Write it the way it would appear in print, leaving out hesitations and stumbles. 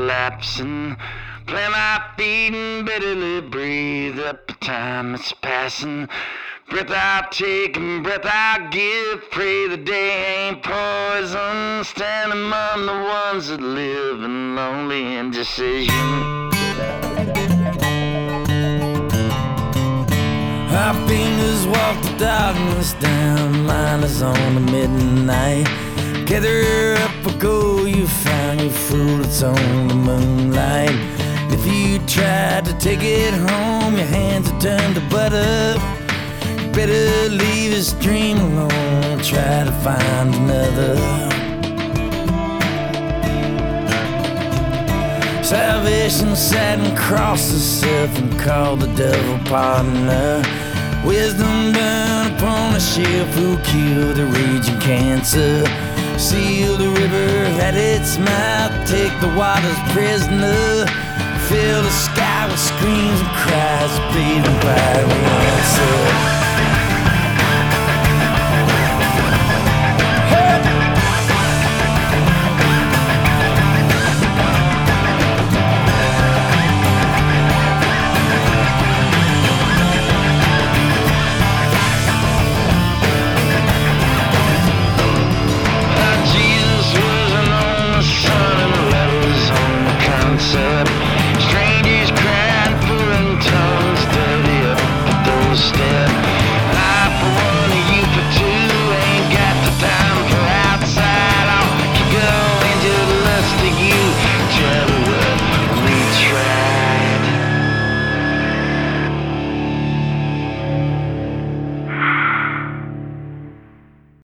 collapsing. Plant my feet and bitterly breathe up the time that's passing. Breath I take and breath I give. Pray the day ain't poison. Stand among the ones that live in lonely indecision. Our fingers walk the darkness down. Mine is on the midnight. Gather up a goal you found. Your fruit, it's on the moonlight. If you tried to take it home, your hands are turned to butter. Better leave this dream alone. Try to find another. Salvation sat and crossed herself and called the devil partner. Wisdom down upon a shelf who killed the raging cancer. Seal the river at its mouth, take the waters prisoner. Fill the sky with screams and cries, bleeding by the answer. Strangers crying, foreign tongues, dirty up those steps.